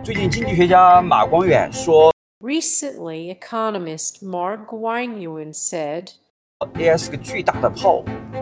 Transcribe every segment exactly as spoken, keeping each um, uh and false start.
最近经济学家马光远说 Recently, economist Mark Wang-Yuan said, A I 是个巨大的泡沫。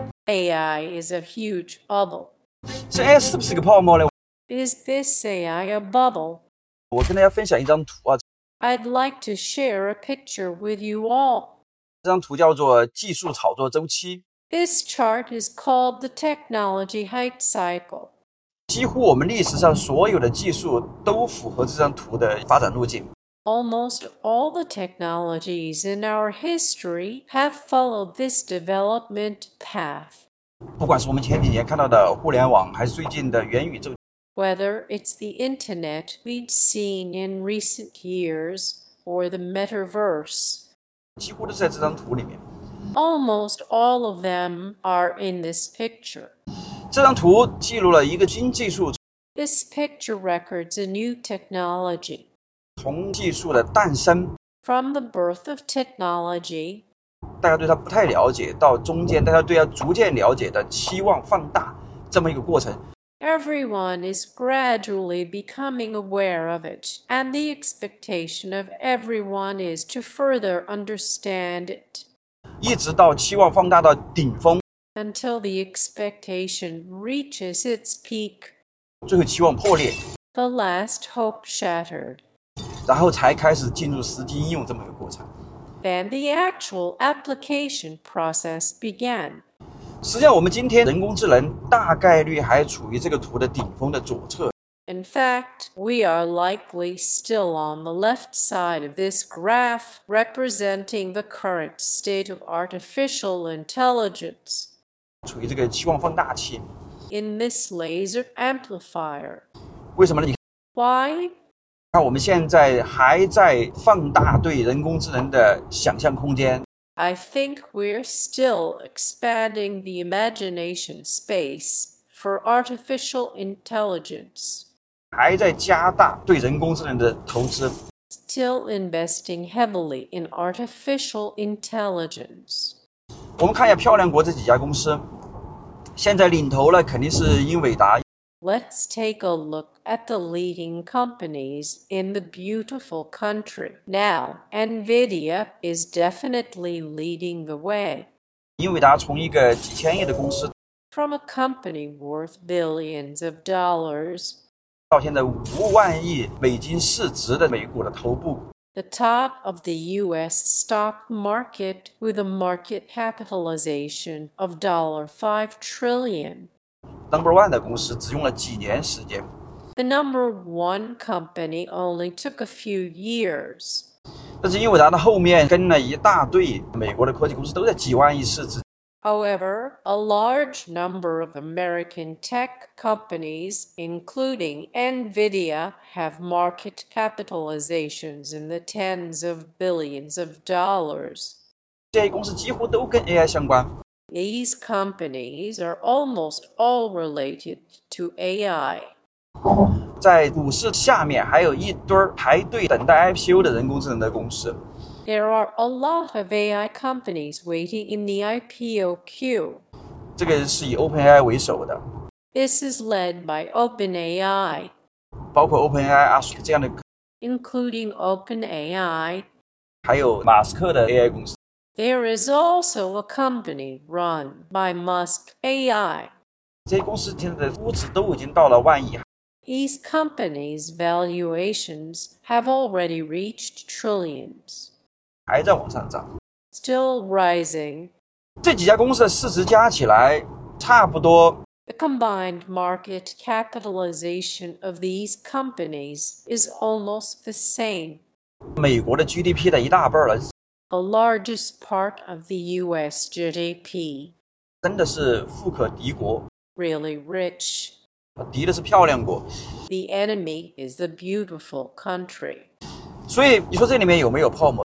A I is a huge bubble. 这 A I 是不是个泡沫呢？ Is this A I a bubble? 我跟大家分享一张图啊， I'd like to share a picture with you all. 这张图叫做技术炒作周期。 This chart is called the technology hype cycle. 几乎我们历史上所有的技术都符合这张图的发展路径。 Almost all the technologies in our history have followed this development path. 不管是我们前几年看到的互联网，还是最近的元宇宙， Whether it's the internet we'd seen in recent years or the metaverse, 几乎都是在这张图里面。 almost all of them are in this picture. 这张图记录了一个新技术 This picture records a new technology. 从技术的诞生， From the birth of technology, 大家对它不太了解，到中间大家对它逐渐了解的期望放大这么一个过程。 everyone is gradually becoming aware of it, and the expectation of everyone is to further understand it, 一直到期望放大到顶峰， until the expectation reaches its peak, 最后期望破裂， the last hope shattered. 然后才开始进入实际应用这么一个过程。 Then the actual application process began. 实际上，我们今天人工智能大概率还处于这个图的顶峰的左侧。 In fact, we are likely still on the left side of this graph, representing the current state of artificial intelligence. 处于这个期望放大器。 In this laser amplifier. 为什么呢？你 Why? 看，我们现在还在放大对人工智能的想象空间。 I think we're still expanding the imagination space for artificial intelligence. 还在加大对人工智能的投资。 Still investing heavily in artificial intelligence. 我们看一下漂亮国这几家公司，现在领头了肯定是英伟达。 Let's take a look at the leading companies in the beautiful country. Now, NVIDIA is definitely leading the way. 英伟达从一个几千亿的公司， From a company worth billions of dollars, 到现在五万亿美金市值的美股的头部， the top of the U S stock market with a market capitalization of five trillion dollars. number one 的公司只用了几年时间。 The number one company only took a few years. 但是英伟达的后面跟了一大堆美国的科技公司，都在几万亿市值。 However, a large number of American tech companies, including NVIDIA, have market capitalizations in the tens of billions of dollars. 这些公司几乎都跟 A I 相关。 These companies are almost all related to A I. 在股市下面还有一堆排队等待 I P O 的人工智能的公司。 There are a lot of A I companies waiting in the I P O queue. 这个是以 OpenAI 为首的， This is led by OpenAI, 包括 OpenAI、Ask 这样的， including OpenAI. 还有马斯克的 A I 公司。 There is also a company run by Musk A I. 这些公司现在的估值都已经到了万亿， These companies' valuations have already reached trillions, 还在往上涨。 still rising. 这几家公司的市值加起来差不多 The combined market capitalization of these companies is almost the same, 美国的 G D P 的一大半了， the largest part of the U S G D P. 真的是富可敌国， Really rich. 敌的是漂亮国。 The enemy is the beautiful country. 所以你说这里面有没有泡沫？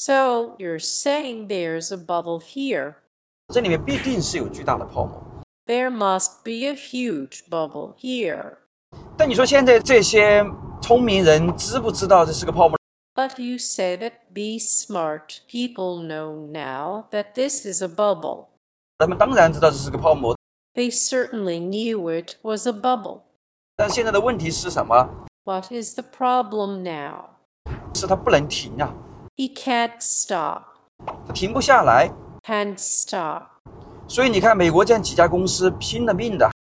So you're saying there's a bubble here. 这里面必定是有巨大的泡沫。 There must be a huge bubble here. 但你说现在这些聪明人知不知道这是个泡沫？ But you say that be smart people know now that this is a bubble. 他们当然知道这是个泡沫， They certainly knew it was a bubble. 但现在的问题是什么？ What is the problem now? 是它不能停啊， He can't stop. 它停不下来。 Can't stop. 所以你看，美国这样几家公司拼了命的，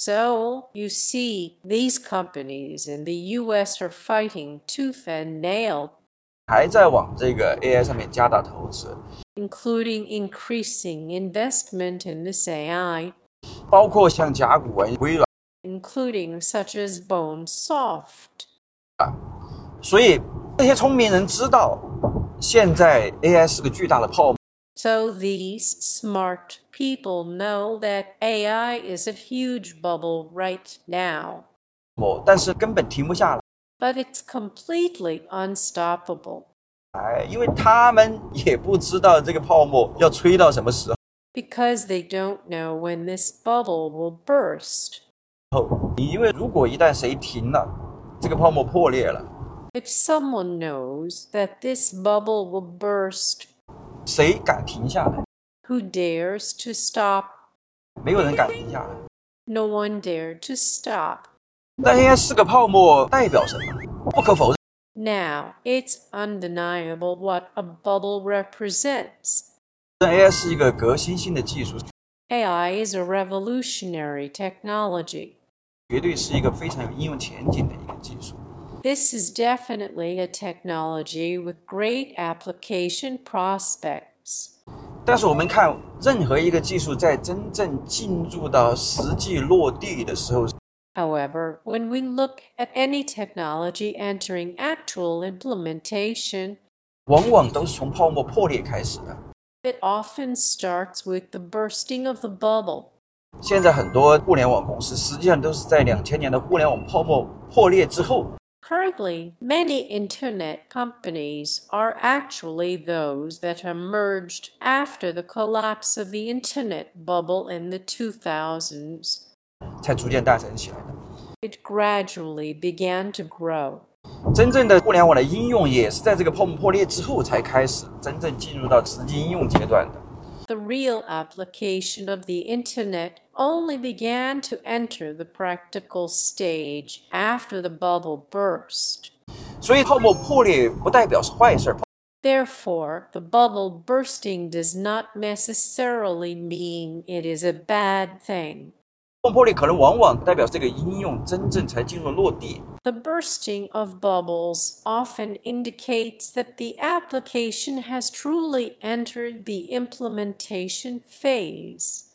So, you see, these companies in the U S are fighting tooth and nail, 还在往这个 A I 上面加大投资， including increasing investment in this A I, 包括像甲骨文、微软。 including such as Bonesoft. 所以这些聪明人知道，现在 A I 是个巨大的泡沫。 So these smart people know that A I is a huge bubble right now, 但是根本停不下 but it's completely unstoppable 来，因为他们也不知道这个泡沫要吹到什么时 because they don't know when this bubble will burst. 候。因为如果一旦谁停了，这个泡沫破裂了， If someone knows that this bubble will burst, 谁敢停下来？ who dares to stop? 没有人敢停下来。 No one dared to stop. 但 A I 是个泡沫，代表什么？不可否认， Now, it's undeniable what a bubble represents. A I 是一个革新性的技术， A I is a revolutionary technology. 绝对是一个非常有应用前景的一个技术。 This is definitely a technology with great application prospects. 但是我们看任何一个技术在真正进入到实际落地的时候， However, when we look at any technology entering actual implementation, 往往都是从泡沫破裂开始的。 it often starts with the bursting of the bubble. 现在很多互联网公司实际上都是在两千年的互联网泡沫破裂之后， Currently, many internet companies are actually those that emerged after the collapse of the internet bubble in the two thousands. 才逐渐诞生起来的。 It gradually began to grow. 真正的互联网的应用也是在这个泡沫破裂之后才开始真正进入到实际应用阶段的。 The real application of the internet only began to enter the practical stage after the bubble burst. 所以泡沫破裂不代表是坏事儿， Therefore, the bubble bursting does not necessarily mean it is a bad thing. 泡沫破裂可能往往代表这个应用真正才进入落地。 The bursting of bubbles often indicates that the application has truly entered the implementation phase.